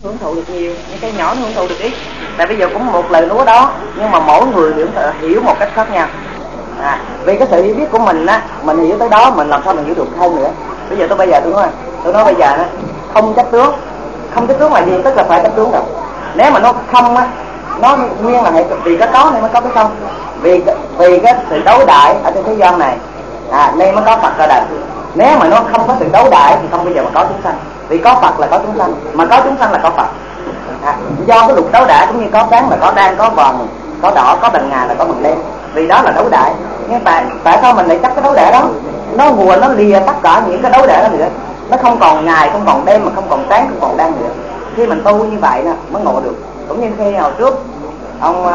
hưởng thụ được nhiều, những cái nhỏ hưởng thụ được ít. Tại bây giờ cũng một lời núa đó, nhưng mà mỗi người hiểu một cách khác nhau. Vì cái sự hiểu biết của mình á, mình hiểu tới đó, mình làm sao mình hiểu được hơn nữa. Bây giờ tôi nói bây giờ á, không chấp tướng là gì? Tức là phải chấp tướng rồi. Nếu mà nó không á, nó nguyên là hệ vì cái có nên mới có cái không. Vì cái sự đấu đãi ở trên thế gian này, nên mới có Phật ra đời. Nếu mà nó không có sự đấu đãi thì không bao giờ mà có chúng sanh. Vì có Phật là có chúng sanh, mà có chúng sanh là có Phật. Do cái luật đấu đãi cũng như có trắng là có đan, có vàng, có đỏ, có bằng ngà là có bằng đen. Vì đó là đấu đãi. Nhưng tại sao mình lại chấp cái đấu đãi đó? Nó nguồn nó lìa tất cả những cái đấu đãi đó nữa. Nó không còn ngày, không còn đêm, mà không còn trắng, không còn đan nữa. Khi mình tu như vậy nè mới ngộ được. Cũng như khi hồi trước ông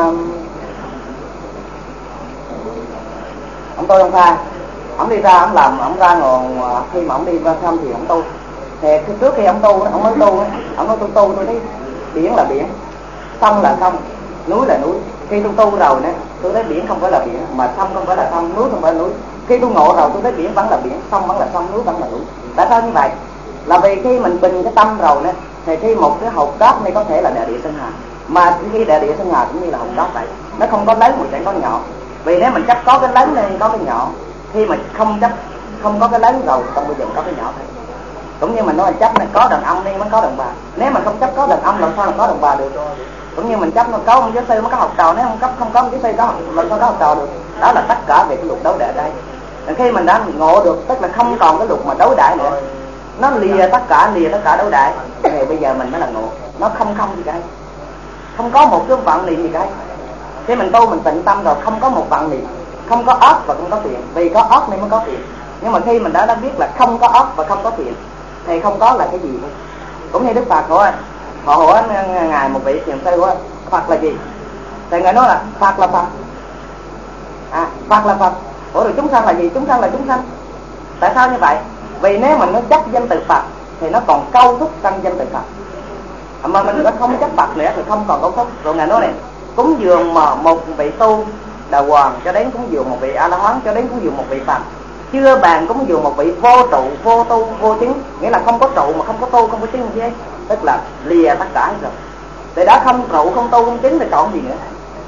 Tôi Pha, ông đi ra ông làm, ông ra ngồi khi mà ông đi ra thăm thì ông tu. Thì trước khi ông tu, ông mới tu, ông nói tôi thấy biển là biển, sông là sông, núi là núi. Khi tôi tu rồi nè, tôi thấy biển không phải là biển, mà sông không phải là sông, núi không phải là núi. Khi tôi ngộ rồi tôi thấy biển vẫn là biển, sông vẫn là sông, núi vẫn là núi. Tại sao như vậy? Là vì khi mình bình cái tâm rồi nè, thì khi một cái hột cát này có thể là đại địa Sơn Hà, mà khi đại địa Sơn Hà cũng như là hột cát vậy, nó không có lớn mà chẳng có nhỏ. Vì nếu mình chấp có cái lớn nên có cái nhỏ, khi mà không chấp không có cái lớn rồi không bao giờ có cái nhỏ thôi. Cũng như mình nói chấp này có đàn ông nên mới có đàn bà. Nếu mà không chấp có đàn ông làm sao là có đàn bà được? Cũng như mình chấp nó có ông giáo sư mới có học trò, nếu không có ông giáo sư có làm sao có học trò được? Đó là tất cả về cái luật đấu đãi đây. Khi mình đã ngộ được, tức là không còn cái luật mà đấu đãi nữa, nó lìa tất cả đấu đãi, thì bây giờ mình mới là ngộ. Nó không gì cả, không có một cái vọng niệm gì cả. Khi mình tu mình tịnh tâm rồi không có một vọng niệm, không có óc và không có thiện. Vì có óc nên mới có thiện. Nhưng mà khi mình đã biết là không có óc và không có thiện thì không có là cái gì. Cũng như Đức Phật họ hỏi ngài một vị thiền sư của Phật là gì? Thì ngài nói là Phật là Phật. Phật là Phật. Rồi chúng sanh là gì? Chúng sanh là chúng sanh. Tại sao như vậy? Vì nếu mình nó chấp danh từ Phật thì nó còn câu thúc tăng danh từ Phật. Mà mình nó không chấp Phật nữa thì không còn câu thúc. Rồi ngài nói này, cúng dường mà một vị tu đà hoàng cho đến cúng dường một vị A La Hán, cho đến cúng dường một vị Phật, chưa bàn cúng dường một vị vô trụ, vô tu, vô chứng, nghĩa là không có trụ mà không có tu, không có chứng gì hết, tức là lìa tất cả hết rồi. Từ đó không trụ, không tu, không chứng thì còn gì nữa.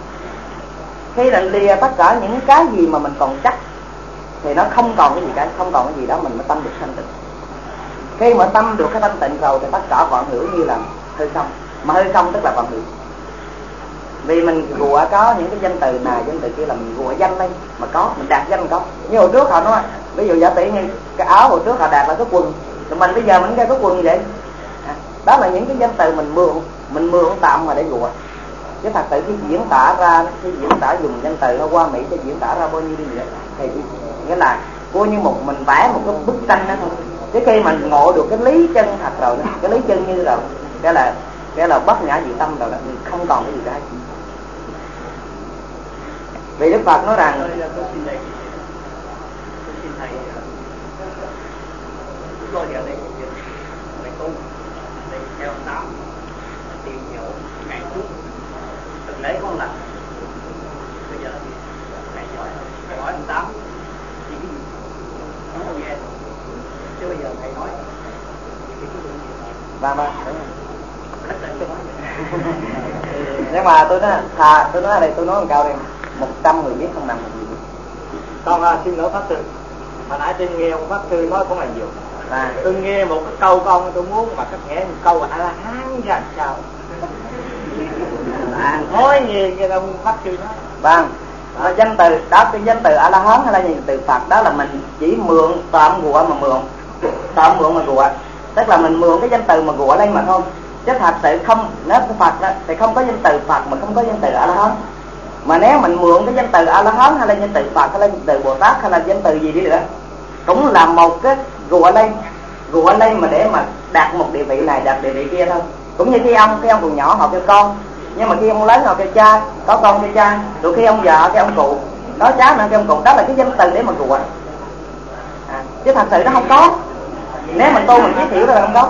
Khi là lìa tất cả những cái gì mà mình còn chắc thì nó không còn cái gì cả, không còn cái gì đó mình mới tâm được thanh tịnh. Khi mà tâm được cái thanh tịnh rồi thì tất cả vọng hữu như là hư không, mà hư không tức là vọng hữu. Vì mình rùa có những cái danh từ này danh từ kia là mình rùa danh lên mà có, mình đạt danh có. Như hồi trước họ nói, ví dụ giả tỷ như cái áo hồi trước họ đạt là cái quần, rồi mình bây giờ mình ra cái quần như vậy. Đó là những cái danh từ mình mượn tạm mà để rùa. Chứ thật sự khi diễn tả dùng danh từ nó qua Mỹ để diễn tả ra bao nhiêu đi nữa thì nghĩa là coi như mình vẽ một cái bức tranh đó thôi. Chứ khi mình ngộ được cái lý chân thật rồi, cái lý chân như rồi, cái là bất ngã dị tâm rồi, không còn cái gì cả. Vì Đức Phật nói rằng tôi xin thầy tôi giờ đây thầy tu thầy theo ông Tám tìm hiểu ngày trước từng lấy con lần bây giờ thầy hỏi ông Tám những cái gì nói không nghe chứ bây giờ thầy nói thì cái gì ba nhưng mà tôi nói ở đây tôi nói một câu đây, 100 người biết không nằm một gì. Con xin lỗi Pháp Sư, hồi nãy tôi nghe ông Pháp Sư nói cũng là nhiều. Tôi nghe một câu con tôi muốn mà các nghe một câu A La Hán ra sao? Nói gì cái ông Pháp Sư nói. Vâng, danh từ đó, cái danh từ A La Hán hay là danh từ Phật đó là mình chỉ mượn tạm gụa mà mượn, tức là mình mượn cái danh từ mà gụa lên mà thôi. Chứ thật sự không, nếu cái Phật đó, thì không có danh từ Phật mà không có danh từ A La Hán. Mà nếu mình mượn cái danh từ A La Hán hay là danh từ Phật hay là danh từ Bồ Tát hay là danh từ gì đi nữa, cũng là một cái rùa lên mà để mà đạt một địa vị này, đạt địa vị kia thôi. Cũng như khi ông còn nhỏ họ kêu con, nhưng mà khi ông lớn họ kêu cha, có con kêu cha, rồi khi ông vợ kêu ông cụ, có cháu nữa kêu ông cụ. Đó là cái danh từ để mà rùa. Chứ thật sự nó không có. Nếu mình tu mình giới thiệu là không có.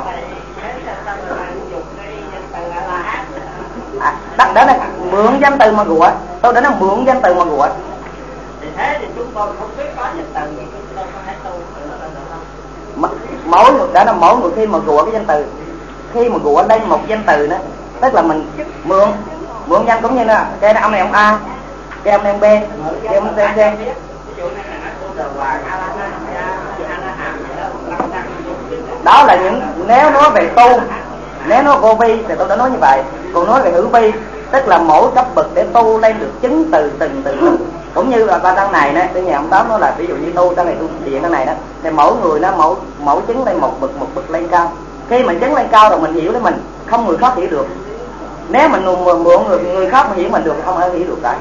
Đó là mượn danh từ mà rùa. Tôi đã nói mượn danh từ mà rùa. Thì thế thì chúng tôi không biết có danh từ gì, chúng tôi có thể tu. Mỗi người khi mà rùa cái danh từ, khi mà gọi lên một danh từ đó, tức là mình mượn danh cũng như là cái ông này ông A, cái ông này ông B, cái ông C. Đó là những, nếu nói về tu, nếu nói vô vi thì tôi đã nói như vậy. Còn nói về hữu vi, tức là mỗi cấp bậc để tu lên được chứng từ từng. Cũng như là con này nè, cái nhà ông Tám nói là ví dụ như tu cái này tu điện cái này đó, thì mỗi người nó mẫu chứng lên một bậc lên cao. Khi mình chứng lên cao rồi mình hiểu lấy mình, không người khác hiểu được. Nếu mình mượn người khác mà hiểu mình được, không ai hiểu được cả.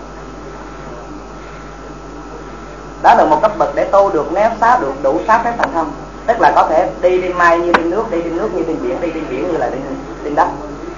Đó là một cấp bậc để tu được, nếu xá được đủ 6 phép thành thông, tức là có thể đi trên mây như trên nước, đi trên nước như trên biển, đi trên biển như là đi trên đất,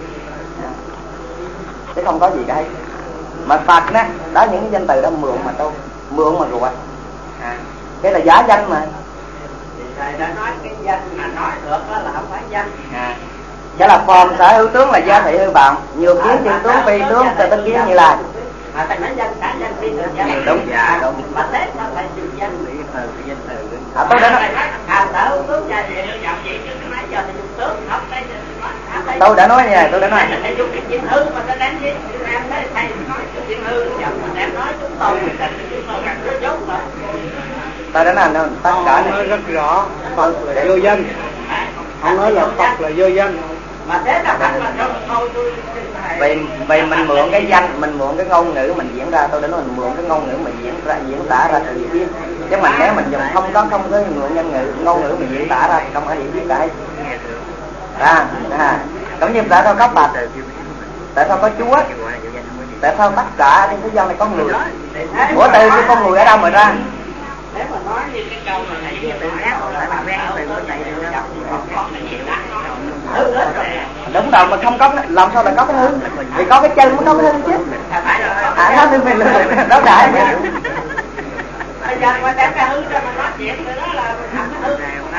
chứ không có gì cả. Mà Phật đó những cái danh từ đó mượn mà tu, mượn mà gọi, cái là giả danh mà. Thầy đã nói cái danh mà nói được đó là không phải danh. Cái là form sở hữu tướng là gia thị hư vọng, nhiều kiến chư tướng phi tướng từ tất kiến như là. Thầy nói danh cả danh phi được danh. Đúng. Mà thế sao phải chịu danh? Tôi đã nói. Sở hữu tướng gia thị hư vọng vậy chứ nãy giờ thì dùng tướng không đây. Tôi đã nói nha, tôi đã nói. Thầy dùng cái chuyện hư mà tôi đánh với em thấy thầy nói cái chuyện hư mà em nói chúng tôi gặp nó dốt mà. Ta đã nói tất cả nói rất rõ Phật là vô danh. Ông nói là Phật là vô danh. Mà thế là Phật là thôi tôi vì mình mượn cái danh, mình mượn cái ngôn ngữ mình diễn ra. Tôi đã nói mình mượn cái ngôn ngữ mình diễn tả ra từ hiểu biết. Chứ mình nếu mình dùng không có mượn ngôn ngữ mình diễn tả ra thì không có hiểu biết cả. Giống như tại sao có Phật, tại sao có Chúa, tại sao tất cả trên thế gian này có người. Ủa từ cái con người ở đâu mà ra? Nếu mà nói như cái câu mà nãy giờ tôi đúng rồi, mà không có làm sao là có cái hư, vì có cái chân mới có cái hư chứ. Nó thì mình đó đại chứ. Bây giờ qua đem cái hư cho mình nói chuyện nữa đó là thành hư.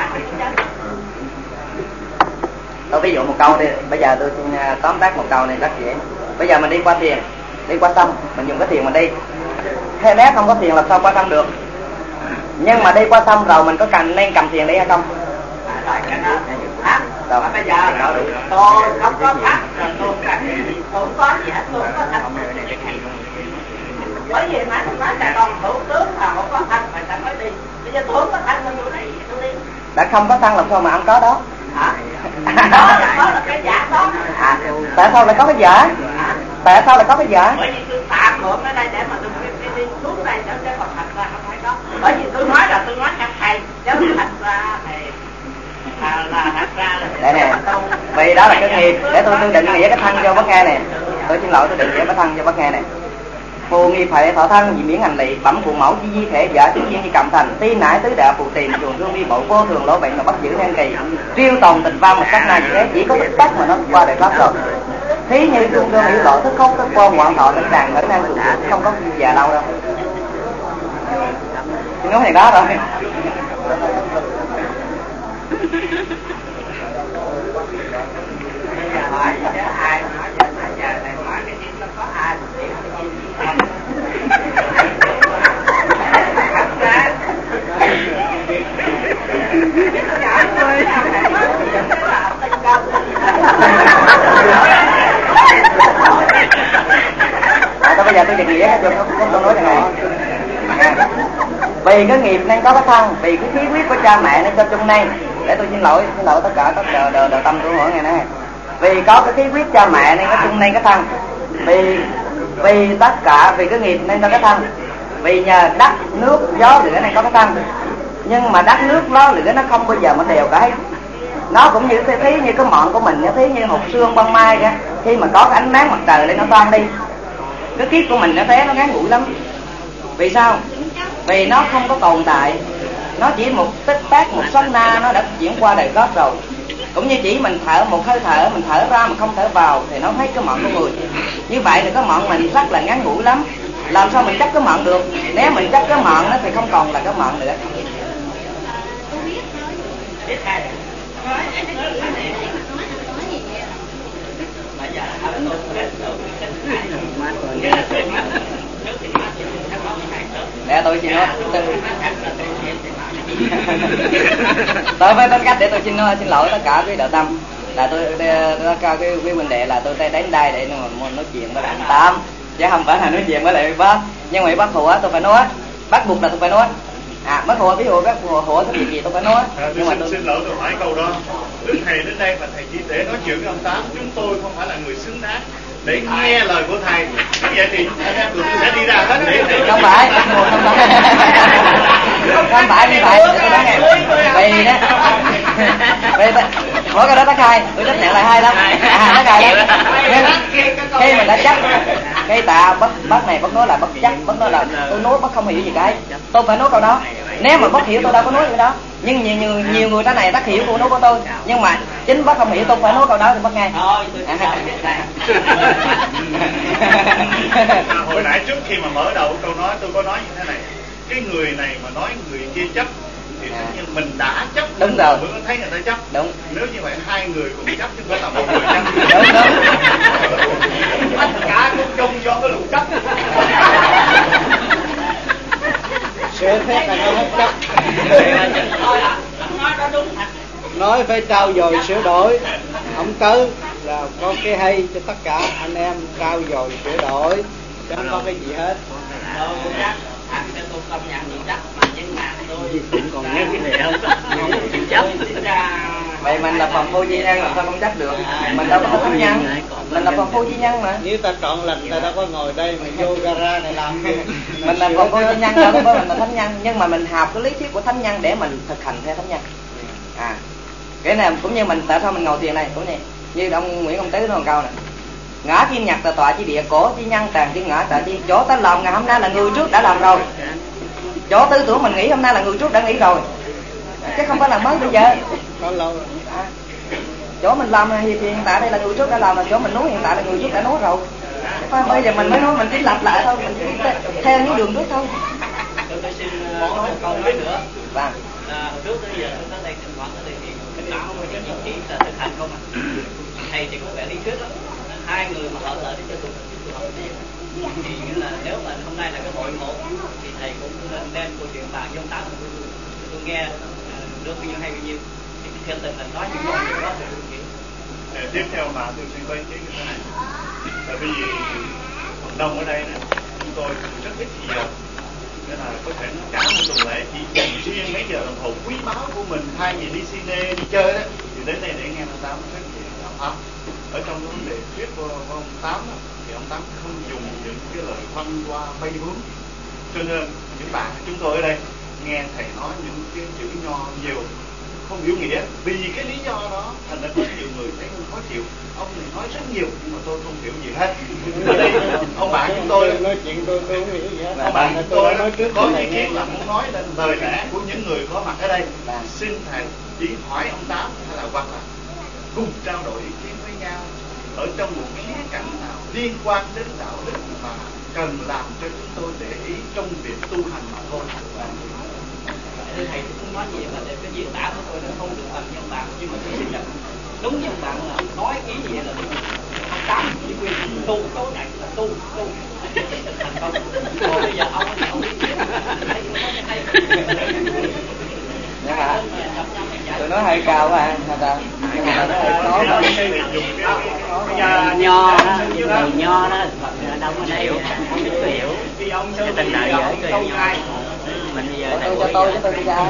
Tôi ví dụ một câu đi, bây giờ tôi xin tóm tắt một câu này rất dễ. Bây giờ mình đi qua thiền, đi qua tâm, mình dùng cái thiền mình đi. Thế nếu không có thiền làm sao qua tâm được? Nhưng mà đi qua tâm rồi mình có nên cầm thiền đi hay không? Mà bây giờ tôi không có pháp rồi tôi không có gì hết, tôi không có thành. Bởi vì nãy tôi nói là còn hữu tướng là không có thân mà ta mới đi. Bây giờ tôi không có thân mà tôi đi. Đã không có thân làm sao mà ông có đó? Đó là cái giả đó. Tại sao lại có cái giả? Tại sao lại có cái giả? Bởi vì tôi tạm mượn ở đây để mà tôi đi xuống đây để còn thật ra không phải đó. Bởi vì tôi nói là tôi nói theo thầy, chứ thật ra thì là thật ra là đây nè, vì đó là cái nghiệp. Để tôi định nghĩa cái thân cho bác nghe nè. Tôi xin lỗi, tôi định nghĩa cái thân cho bác nghe nè. Phù nghiệp hệ thọ thân vì miễn hành lị, bẩm phụ mẫu chi di thể vợ chứng nhiên như cầm thành, ti nải tứ đạo phù tiền trường thương vi bộ vô thường lỗ bệnh mà bắt giữ nên kỳ, triêu tồn tình vang một sát na như thế, chỉ có thức tắc mà nó qua đời pháp rồi. Thí như tương đương hiểu lộ thức khóc thức quan ngoạn thọ đến đàn ngỡ năng thường không có già lâu đâu. Nói thì đó rồi. hỏi chứ ai nói giờ này nói cái chuyện nó có ai bây giờ tôi định nghĩa cho không nói thế này. Vì cái nghiệp nên có cái thân, vì cái khí huyết của cha mẹ nên cho chung này. Để tôi xin lỗi tất cả các đời tâm của mỗi ngày này. Vì có cái khí huyết cha mẹ nên có chung nên cái thân. Vì tất cả vì cái nghiệp nên có cái thân. Vì nhờ đất nước gió lửa nên có cái thân. Nhưng mà đất nước gió lửa nó không bao giờ mà đều cả. Nó cũng như thí như cái mọn của mình, thí như hột xương ban mai kìa. Khi mà có cái ánh nắng mặt trời lên nó toan đi. Cái kiếp của mình nó thế nó ngắn ngủi lắm. Vì sao? Vì nó không có tồn tại. Nó chỉ một tích tắc, một sát na nó đã chuyển qua đời góp rồi. Cũng như chỉ mình thở một hơi thở, mình thở ra mà không thở vào thì nó thấy cái mọn của người. Như vậy thì cái mọn mình rất là ngắn ngủi lắm. Làm sao mình chấp cái mọn được? Nếu mình chấp cái mọn nó thì không còn là cái mọn nữa. Để tôi xin nói tôi với tính cách để tôi xin lỗi tất cả quý đạo tâm. là tôi cao cái huynh đệ là tôi đến đây để mà nói chuyện với lại anh Tám, chứ không phải là nói chuyện với lại bác. Nhưng mà bác Hùa tôi phải nói, bắt buộc là tôi phải nói. Bác Hùa ví dụ bác Hùa cái gì tôi phải nói. Nhưng mà tôi xin lỗi tôi hỏi câu đó. Đức thầy đến đây và thầy chỉ để nói chuyện với ông Tám, chúng tôi không phải là người xứng đáng để nghe lời của thầy. Vậy thì anh em tụi tôi sẽ đi ra hết để thầy. Không phải như vậy. Tôi nói nghe. Vì đó. Mỗi cái đó tác hai, tôi chấp nhận là hay lắm. Tác hai lắm. Khi mình đã chấp, cái tạ bác này bác nói là bác chấp, bác nói là tôi nói bác không hiểu gì cái, tôi phải nói câu đó. Nếu mà bác hiểu tôi đâu có nói gì đó. Nhưng nhiều người thế này bác hiểu câu nói của tôi, nhưng mà chính bác không hiểu tôi phải nói câu đó thì bác nghe. Hồi nãy trước khi mà mở đầu câu nói tôi có nói như thế này, cái người này mà nói người kia chấp thì tất nhiên mình đã chấp. Đúng rồi. Mới thấy người ta chấp. Đúng. Nếu như vậy hai người cũng chấp chứ không phải là một người chấp. Đúng. Tất cả cũng chung do cái luật chấp. Sửa phép là nói hết chấp. Nói phải trao dồi sửa đổi, không tới là có cái hay cho tất cả anh em trao dồi sửa đổi, chứ không có cái gì hết. Tôi công nhận gì chắc mà nhưng mà tôi cũng còn nghe cái này không chấp. Vậy mình là phàm phu chi nhân làm sao không chấp được? Mình đâu có thánh nhân, mình là phàm phu chi nhân mà. Nếu ta trọn lành ta đâu có ngồi đây mà vô gara này làm gì. Mình là phàm phu chi nhân đâu có phải mình là thánh nhân, nhưng mà mình học cái lý thuyết của thánh nhân để mình thực hành theo thánh nhân. Cái này cũng như mình tại sao mình ngồi thiền này cũng như ông Nguyễn Công Tứ nói một câu này: ngã kim nhật tọa chi địa, cổ chi nhân tàn chi ngã tọa chi. Chỗ ta làm ngày hôm nay là người trước đã làm rồi, chỗ tư tưởng mình nghĩ hôm nay là người trước đã nghĩ rồi, chứ không phải là mới bây giờ. Có lâu rồi. Chỗ mình làm thì hiện tại đây là người trước đã làm, là chỗ mình nói hiện tại là người trước đã nói rồi. Bây giờ mình mới nói, mình chỉ lặp lại thôi, mình chỉ theo những đường trước thôi. Tôi xin nói một câu nói nữa. Vâng. Hồi trước tới giờ tôi tới đây thỉnh thoảng tới đây thì cái não không có chỉ là thực hành không à. Thầy thì có vẻ lý thuyết lắm. Hai người mà hợp lại để cho tôi học thì nghĩa là nếu mà hôm nay là cái hội ngộ thì thầy cũng nên đem câu chuyện bàn với ông Tám tôi nghe được bao nhiêu hay bao nhiêu thì thiệt tình là nói những câu đó thì tôi hiểu. Tiếp theo mà tôi xin có ý kiến như thế này, tại vì phần đông ở đây nè chúng tôi rất ít giờ, nên là có thể nó cả một tuần lễ chỉ dành riêng mấy giờ đồng hồ quý báu của mình thay vì đi cine đi chơi đó thì đến đây để nghe ông Tám nói chuyện đạo pháp. Ở trong vấn đề thuyết của ông Tám đó, thì ông Tám không dùng những cái lời văn hoa bay bướm, cho nên những bạn chúng tôi ở đây nghe thầy nói những cái chữ nho nhiều không hiểu nghĩa, vì cái lý do đó thành ra có nhiều người thấy khó chịu. Ông này nói rất nhiều nhưng mà tôi không hiểu gì hết. Ở đây ông bạn chúng tôi nói chuyện tôi không hiểu gì hết. Ông bạn chúng tôi nói trước có ý kiến là muốn nói lên lời lẽ của những người có mặt ở đây. Xin thầy chỉ hỏi ông Tám hay là hoặc là cùng trao đổi ý kiến với nhau ở trong một khía cạnh nào liên quan đến đạo đức mà cần làm cho chúng tôi để ý trong việc tu hành mà thôi. Thầy cũng nói gì mà để cái diễn tả của tôi nó không được bằng nhân bạn, nhưng mà tôi xin nhận đúng nhân bạn là ông nói ý gì là đúng. Ông Tám chỉ quyền tu tối ngày là tu thành công. Còn bây giờ ông biết nhưng mà tôi nói hơi cao quá nhưng mà nó hơi khó mà. Nho đó, người nho đó đâu có hiểu, không biết hiểu cái tình đời dễ cười nho. Mình bây giờ tôi cho tôi chứ tôi ra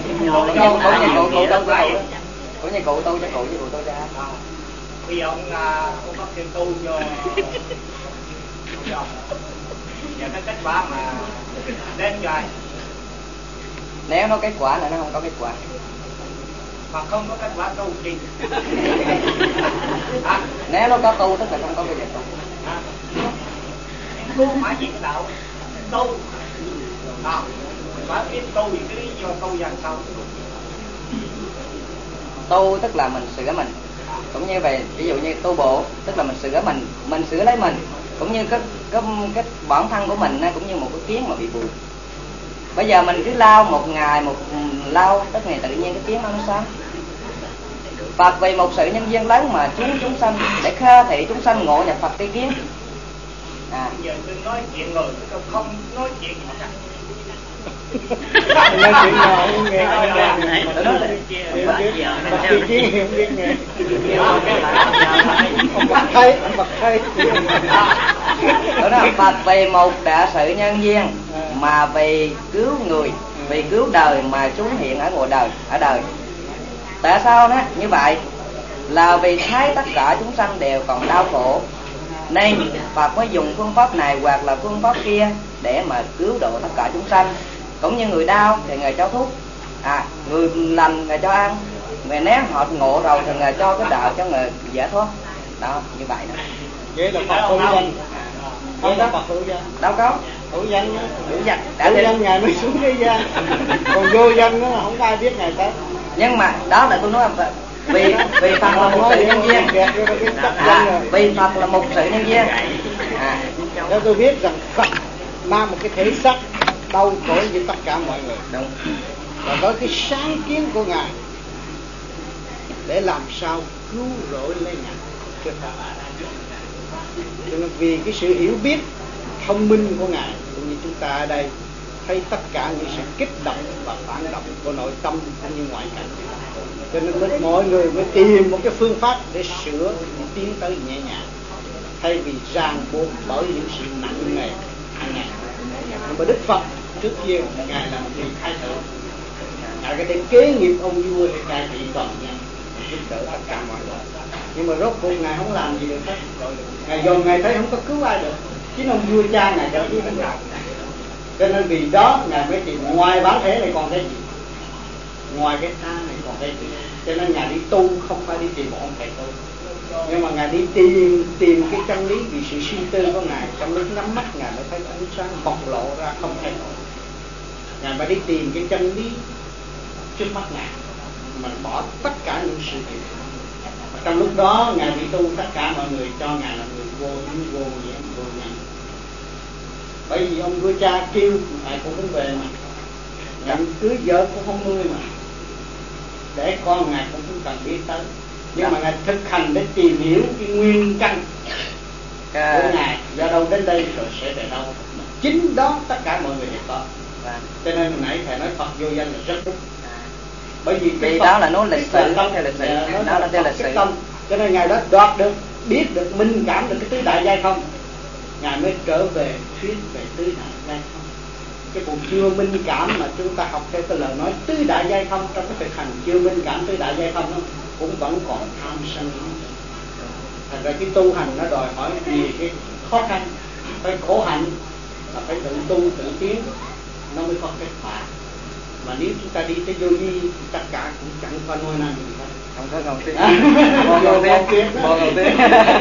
cũng như cụ tôi cho cụ với cụ tôi ra. Khi ông bắt thêm tu cho và cái kết quả mà đến rồi, nếu nó kết quả là nó không có kết quả, mà không có kết quả tu gì. Nếu nó có tu tức là không có cái gì tu. Tu phải diễn đạo tu phải biết tu thì cái lý do tu dần sau. Tu tức là mình sửa mình, cũng như vậy. Ví dụ như tu bộ tức là mình sửa lấy mình, cũng như cái bản thân của mình cũng như một cái kiến mà bị buồn. Bây giờ mình cứ lau một ngày một lau, tất ngày tự nhiên cái kiến nó sáng. Phật vì một sự nhân duyên lớn mà chiến chúng sanh để khai thị chúng sanh ngộ nhập Phật tri kiến. Bây giờ tôi nói chuyện rồi tôi không nói chuyện gì cả. Nói chuyện nhỏ không nghe. Bật ý kiến không biết nghe. Ông bật thấy. Đó là Phật vì một đại sự nhân duyên mà vì cứu người, vì cứu đời mà xuất hiện ở ngoài đời, ở đời. Tại sao đó như vậy? Là vì thấy tất cả chúng sanh đều còn đau khổ, nên Phật mới dùng phương pháp này hoặc là phương pháp kia để mà cứu độ tất cả chúng sanh. Cũng như người đau thì Ngài cho thuốc, người lành Ngài cho ăn, người nếu họ ngộ rồi thì Ngài cho cái đạo cho người giải thoát. Đó, như vậy đó. Vậy là Phật hữu danh. Không đó Phật hữu danh. Đâu có Hữu danh đó. hữu danh. Hữu danh Ngài mới xuống thế gian. Còn vô danh đó không ai biết Ngài tới. Nhưng mà đó là tôi nói vì Phật là một sự nhân duyên. Vì Phật là một sự nhân duyên. Nếu tôi biết rằng Phật mang một cái thể xác đau khổ với tất cả mọi người. Đúng. Và có cái sáng kiến của Ngài để làm sao cứu rỗi lấy Ngài. Cho nên vì cái sự hiểu biết thông minh của Ngài, cũng như chúng ta ở đây thấy tất cả những sự kích động và phản động của nội tâm cũng như ngoại cảnh, cho nên mọi người mới tìm một cái phương pháp để sửa, để tiến tới nhẹ nhàng, thay vì ràng buộc bởi những sự nặng nề hàng ngày. Nhưng mà Đức Phật trước kia Ngài là một vị thái tử, Ngài có thể kế nghiệp ông vua để cai trị toàn nhân, giúp đỡ tất cả mọi người. Nhưng mà rốt cuộc Ngài không làm gì được hết. Ngài dồn Ngài thấy không có cứu ai được, chính ông vua cha Ngài cho cứu được. Cho nên vì đó Ngài mới tìm ngoài bản thể này còn cái gì, ngoài cái tha này còn cái gì. Cho nên Ngài đi tu không phải đi tìm một ông thầy tu, nhưng mà Ngài đi tìm cái chân lý. Vì sự suy tư của Ngài, trong lúc nhắm mắt Ngài mới thấy ánh sáng bộc lộ ra không thay đổi. Ngài mới đi tìm cái chân lý trước mắt Ngài, mà bỏ tất cả những sự việc. Trong lúc đó Ngài đi tu, tất cả mọi người cho Ngài là người vô nhiễm, vô nhiễm, vô nhân. Bởi vì ông vua cha kêu Ngài cũng không về mà, nhận cưới vợ cũng không nuôi mà, để con Ngài cũng không cần biết tới. Nhưng mà Ngài thực hành để tìm hiểu cái nguyên căn của Ngài, do đâu đến đây rồi sẽ về đâu. Chính đó tất cả mọi người đều có. Cho nên hồi nãy thầy nói Phật vô danh là rất đúng. Bởi vì đó là nó lịch sử, theo lịch sử, đó là theo lịch sử. Cho nên Ngài đã đoạt được, biết được, minh cảm được cái tứ đại giai không, Ngài mới trở về thuyết về tứ đại giai không. Cái cuộc chưa minh cảm mà chúng ta học theo cái lời nói tứ đại giai không, trong cái thực hành chưa minh cảm tứ đại giai không đó, cũng vẫn còn tham sân. Thành ra cái tu hành nó đòi hỏi nhiều cái khó khăn, phải khổ hạnh, là phải tự tu tự tiến, nó mới có kết quả. Mà nếu chúng ta đi tới vô vi thì tất cả cũng chẳng có nuôi năng gì hết. Không có ngầu tiếng. Bò ngầu tiếng.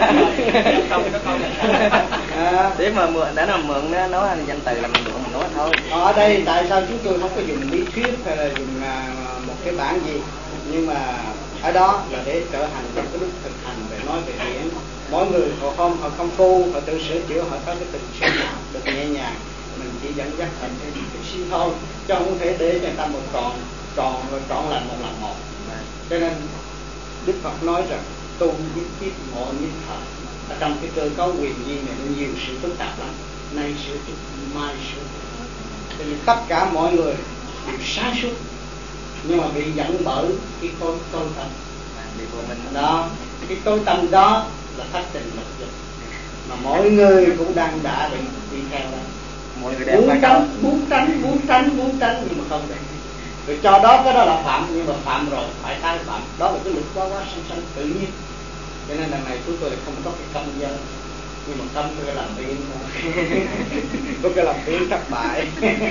Nếu mà mượn đã làm mượn nó nói danh từ là mình được mình nói thôi. Ở đây tại sao chúng tôi không có dùng lý thuyết hay là dùng một cái bản gì, nhưng mà ở đó là để trở thành trong cái lúc thực hành về nói về điển. Mỗi người họ công phu, họ tự sửa chữa, họ có cái tình sửa được nhẹ nhàng. Mình chỉ dẫn dắt thành cái xin thôi, chứ không thể để cho người ta một trọn lành một lần một. Cho nên Đức Phật nói rằng tu nhất kiếp ngộ nhất thời. Ở trong cái cơ cấu quyền duyên này nó nhiều sự phức tạp lắm, nay sửa chút mai sửa. Cho nên tất cả mọi người đều sáng suốt, nhưng mà bị dẫn bởi cái tôi tâm. Đó, cái tôi tâm đó là thất tình lục dục, mà mỗi người cũng đang đã định đi theo đó. Mọi người muốn tránh nhưng mà không được. Rồi cho đó cái đó là phạm, nhưng mà phạm rồi phải tái phạm. Đó là cái luật quá sanh tự nhiên. Cho nên lần này chúng tôi không có cái công dân, nhưng mà tâm tôi làm biến thôi. Có cái làm biến thất bại.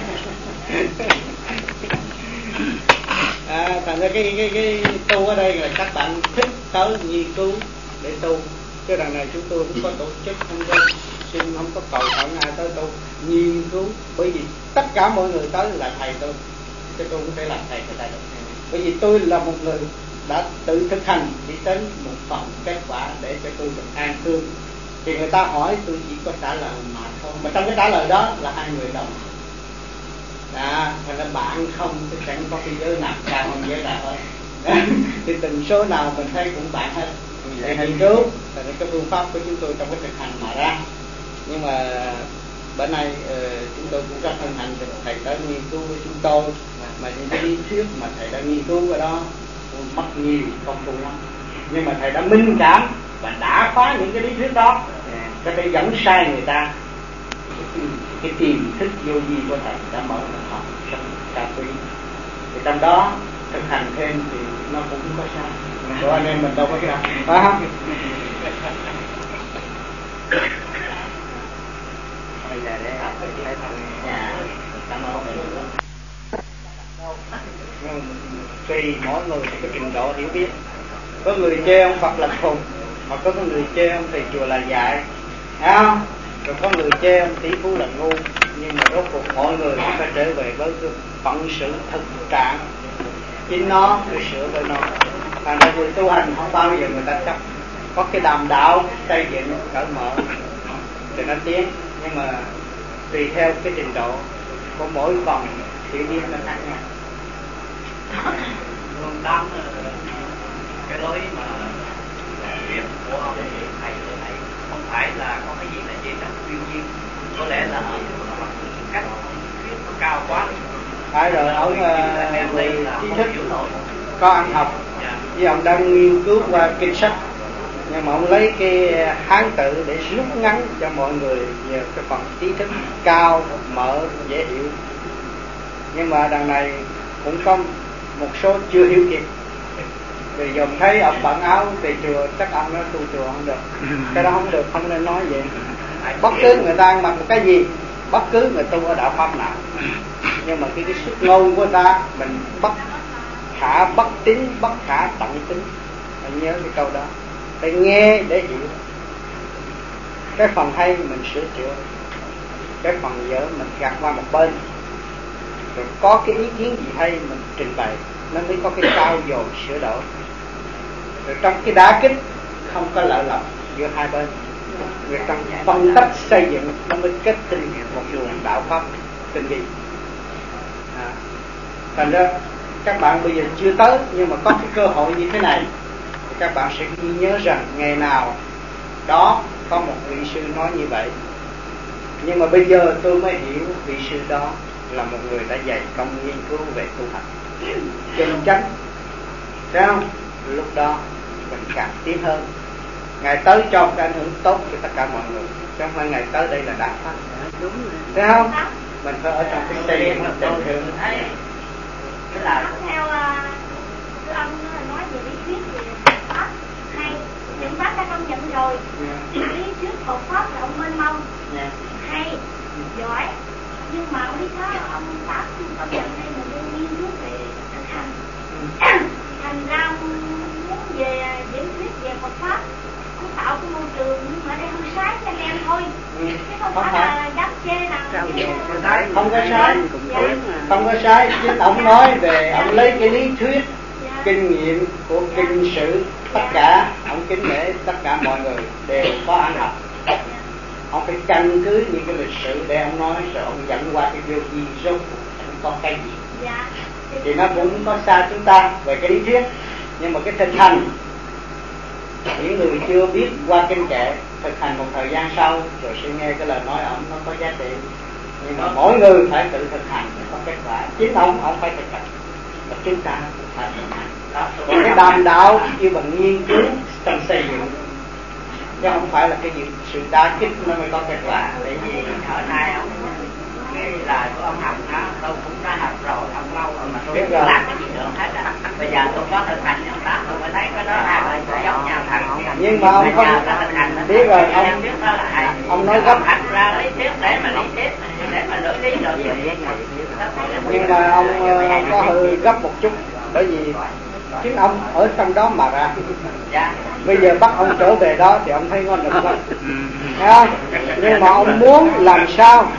Thành ra cái tu ở đây là các bạn thích tới nghiên cứu để tu. Chứ lần này chúng tôi cũng có tổ chức không có xin, không có cầu khẩn ai tới tu nghiên cứu. Bởi vì tất cả mọi người tới là thầy tôi, chứ tôi không thể làm thầy người ta được. Bởi vì tôi là một người đã tự thực hành đi đến một phần kết quả để cho tôi được an cư. Thì người ta hỏi tôi chỉ có trả lời mà thôi, mà trong cái trả lời đó là hai người đồng. Thành ra bạn không thì chẳng có cái giới nào cao hơn giới nào hết. Thì từng số nào mình thấy cũng bạn hết. Để nghiên cứu, là cái phương pháp của chúng tôi trong cái thực hành mà ra. Nhưng mà bữa nay chúng tôi cũng rất hân hạnh được thầy tới đã nghiên cứu với chúng tôi, mà những cái lý thuyết mà thầy đã nghiên cứu ở đó mất nhiều công phu lắm, nhưng mà thầy đã minh cảm và đã phá những cái lý thuyết đó cho để dẫn sai người ta. Cái tiềm thức vô vi của thầy đã mở ra học trong ca quý, thì trong đó thực hành thêm thì nó cũng có sai, của anh em mình đâu có sai, phải không? Bây giờ để tùy mỗi người có trình độ hiểu biết. Có người chê ông Phật là khùng, mà có người chê ông thầy chùa là dại, thấy không? Rồi có người chê ông tỷ phú là ngu. Nhưng mà rốt cuộc mọi người cũng phải trở về với cái phận sự thực trạng chính nó, để sửa với nó. Thành ra người tu hành không bao giờ người ta chấp. Có cái đàm đạo xây dựng cởi mở để nó tiến, nhưng mà tùy theo cái trình độ của mỗi vòng hiểu biết nó khác nhau. Luôn tâm cái lối mà việc của ông thầy này không phải là có cái gì là chỉ trong siêu nhiên, có lẽ là cách thuyết nó cao quá. Phải rồi, ông người trí thức có ăn học, vì ông đang nghiên cứu qua kinh sách, nhưng mà ông lấy cái Hán tự để rút ngắn cho mọi người nhiều cái phần trí thức cao, mở, dễ hiểu. Nhưng mà đằng này cũng có một số chưa hiểu kịp, vì dòm thấy ông bận áo về chùa chắc ông nó tu chùa không được. Cái đó không được, không nên nói vậy. Bất cứ người ta ăn mặc một cái gì, bất cứ người tu ở đạo pháp nào, nhưng mà cái sức ngôn của ta mình bất khả bất tín, bất khả tận tín. Hãy nhớ cái câu đó, phải nghe để hiểu. Cái phần hay mình sửa chữa, cái phần dở mình gạt qua một bên, rồi có cái ý kiến gì hay mình trình bày, nó mới có cái trao dồi sửa đổi. Rồi trong cái đá kích không có lợi lộc giữa hai bên, rồi trong phân tích xây dựng nó mới kết tinh một luồng đạo pháp tinh vi. Thành ra các bạn bây giờ chưa tới, nhưng mà có cái cơ hội như thế này thì các bạn sẽ ghi nhớ rằng ngày nào đó có một vị sư nói như vậy. Nhưng mà bây giờ tôi mới hiểu vị sư đó là một người đã dày công nghiên cứu về tu hành chân chánh, thấy không? Lúc đó mình càng tiến hơn. Ngày tới cho cái ảnh hưởng tốt cho tất cả mọi người, chứ không phải ngày tới đây là đã phát. Đúng rồi. Thấy không? Mình phải ở trong cái xây dựng tình thương. Cái là theo sư ông nói về lý thuyết về pháp hay, những pháp đã công nhận rồi. Lý thuyết Phật pháp là ông mênh mông, hay, giỏi. Nhưng mà ông biết đó, ông pháp công nhận hay mình luôn nghiên cứu về thực hành. Thành ra ông muốn về diễn thuyết về Phật pháp, ông tạo cái môi trường, nhưng mà đây không sai cho anh em thôi. Chứ không phải là dám chê nào. Không có sai, không có sai. Chính ông nói về, ông lấy cái lý thuyết, kinh nghiệm của kinh sử, tất cả ông kính nể tất cả mọi người đều có ăn học. Ông phải căn cứ những cái lịch sử để ông nói, rồi ông dẫn qua cái vô vi rốt cuộc có cái gì. Thì nó cũng có xa chúng ta về cái lý thuyết, nhưng mà cái thực hành, những người chưa biết qua kinh kệ thực hành một thời gian sau rồi sẽ nghe cái lời nói ông nó có giá trị. Nhưng mà mỗi người phải tự thực hành để có kết quả. Chính ông phải thực hành, và chúng ta phải thực hành. Còn cái đàm đạo kêu bằng nghiên cứu trong xây dựng, chứ không phải là cái gì sự đa kích nó mới có kết quả. Tại vì ở nay ông cái lời của ông học đó, tôi cũng đã học rồi, ông lâu rồi mà tôi biết không làm cái gì được hết á. Bây giờ tôi có thực hành nhân pháp, tôi mới thấy cái đó là giống nhau thật. Nhưng mà ông không biết rồi, ông nói gấp. Ra lý thuyết để mà lý thuyết, để mà đối lý rồi. Nhưng mà ông có hơi gấp một chút, bởi vì chính ông ở trong đó mà ra. Bây giờ bắt ông trở về đó thì ông thấy ngon được không? Nhưng mà ông muốn làm sao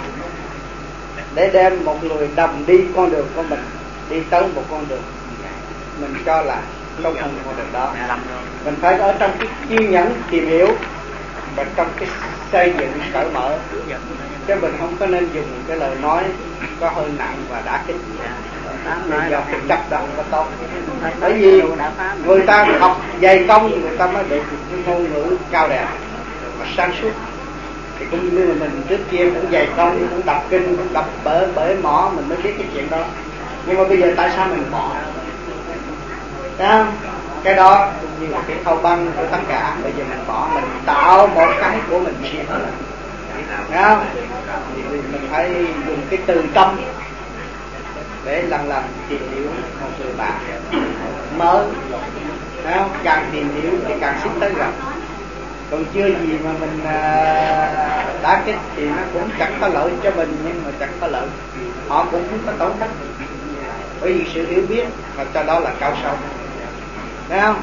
để đem một người đồng đi con đường của mình, đi tới một con đường mình cho là không con đường đó. Mình phải ở trong cái kiên nhẫn tìm hiểu và trong cái xây dựng cởi mở, chứ mình không có nên dùng cái lời nói có hơi nặng và đả kích. Bây giờ cái chấp động có tốt, bởi vì người ta học dày công, người ta mới được cái ngôn ngữ cao đẹp và sáng suốt. Thì cũng như mình trước kia cũng dày công, cũng đọc kinh, cũng đọc bởi mỏ mình mới biết cái chuyện đó. Nhưng mà bây giờ tại sao mình bỏ? Thấy không? Cái đó cũng như là cái thâu băng của tất cả. Bây giờ mình bỏ, mình tạo một cái của mình riêng. Thấy không? Thì mình phải dùng cái từ tâm để lần lần tìm hiểu một người bạn mới. Thấy không? Càng tìm hiểu thì càng xích tới gần. Còn chưa gì mà mình đã kích thì nó cũng chẳng có lợi cho mình, nhưng mà chẳng có lợi họ cũng không có tổn thất, bởi vì sự hiểu biết và cho đó là cao sâu. Thấy không?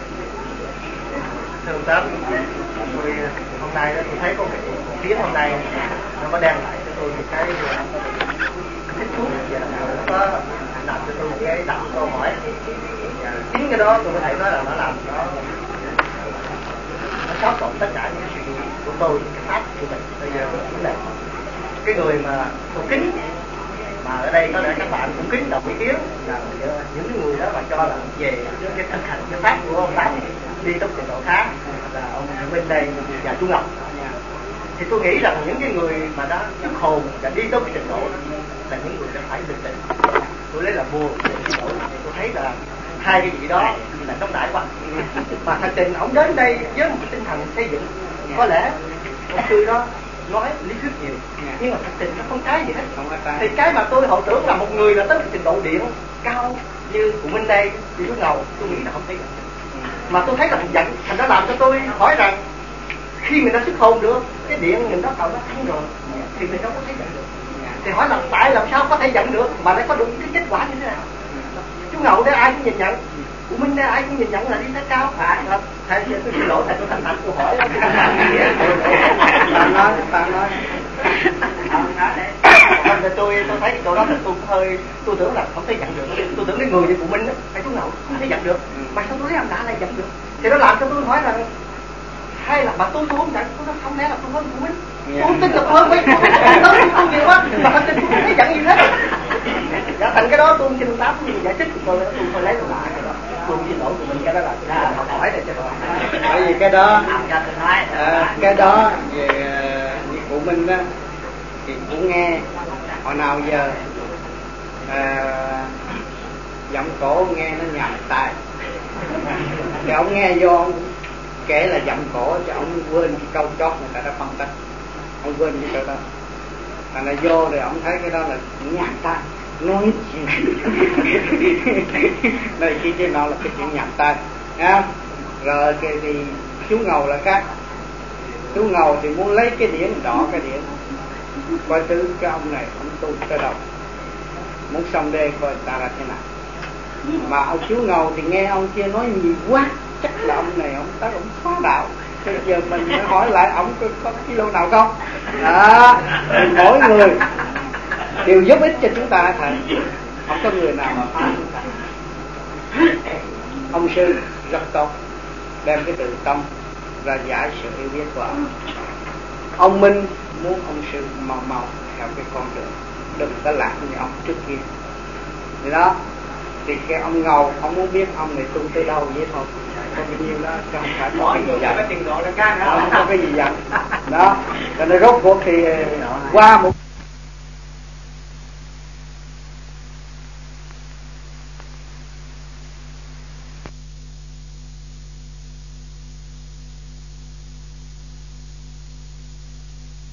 Thưa ông Tám, hôm nay tôi thấy có cái cuộc chiến hôm nay nó có đem lại cho tôi một cái thích thú và nó có làm cho tôi một cái đặt câu hỏi. Chính cái đó tôi có thể nói là nó làm nó xáo trộn tất cả những suy nghĩ của tôi, cái pháp của mình. Bây giờ vấn đề cái người mà tôi kính, mà ở đây có lẽ các bạn cũng kính đồng ý kiến là những người đó mà cho là về cái thực hành cái pháp của ông Tám đi tới trình độ khác là ông bên đây và Trung Ngọc, thì tôi nghĩ rằng những cái người mà đã xuất hồn và đi tới trình độ là những người đã phải bình tĩnh. Tôi lấy là buồn để xin lỗi, tôi thấy là hai cái gì đó là trống đại quá. Mà thật tình ông đến đây với một tinh thần xây dựng, có lẽ ông sư đó nói lý thuyết nhiều, nhưng mà thật tình nó không trái gì hết. Thì cái mà tôi hồi tưởng là một người là tới trình độ điện cao như cụ Minh đây, thì tôi ngầu, tôi nghĩ là không thấy. Mà tôi thấy là giận, thành đó làm cho tôi hỏi rằng khi mình đã xuất hồn được, cái điện mình đó cầu nó thắng rồi, thì mình đâu có thấy giận được. Thì hỏi là tại làm sao có thể giận được mà lại có được cái kết quả như thế nào? Chú Ngậu đây ai cũng nhìn nhận, cụ Minh đây ai cũng nhìn nhận là đi tới cao, phải không? Thầy tôi xin lỗi, thầy tôi thành thật tôi hỏi đó. Bạn nói. Tôi thấy cái chỗ đó là tôi tưởng là không thể giận được. Tôi tưởng cái người như cụ Minh đó, hay chú Ngậu không thể giận được, mà sao tôi thấy ông đã lại giận được? Thì nó làm cho tôi hỏi là hay là mà tôi không giận, tôi không lẽ là tôi hơn cụ Minh? Tôi tin là tôi hơn mấy tôi nhiều quá, mà thật tình tôi không thấy giận gì hết. Dạ, thành cái đó tôi xin ông Tám giải thích tôi lấy được lại cái đó. Tôi xin lỗi của mình, cái đó là học hỏi để cho tôi. Bởi vì cái đó về như cụ Minh đó thì cũng nghe hồi nào giờ giọng cổ nghe nó nhầm tai, thì ông nghe vô ông kể là giọng cổ cho ông quên cái câu chót người ta đã phân tích, ông quên cái câu đó, thành là vô rồi ông thấy cái đó là nhầm tai, nói chuyện này kia kia nọ là cái chuyện nhầm tai, nha. Rồi thì chú Ngầu là khác, chú Ngầu thì muốn lấy cái điển đỏ cái điển coi thứ cái ông này ông tu tới đâu, muốn xong đê coi ta là thế nào. Mà ông chú Ngầu thì nghe ông kia nói nhiều quá, chắc là ông này ông tới ông phá đạo. Bây giờ mình phải hỏi lại ông có cái lô nào không? Mỗi người đều giúp ích cho chúng ta thầy, không có người nào mà phá chúng ta. Ông sư rất tốt, đem cái từ tâm ra giải sự hiểu biết của ông Minh muốn ông sư mau theo cái con đường, đừng có lạc như ông trước kia. Thì đó, thì cái ông Ngầu ông muốn biết ông này tu tới đâu vậy thôi, có bao nhiêu đó, chứ không phải có cái gì dặn, không có cái gì dặn đó. Cho nên rốt cuộc thì qua một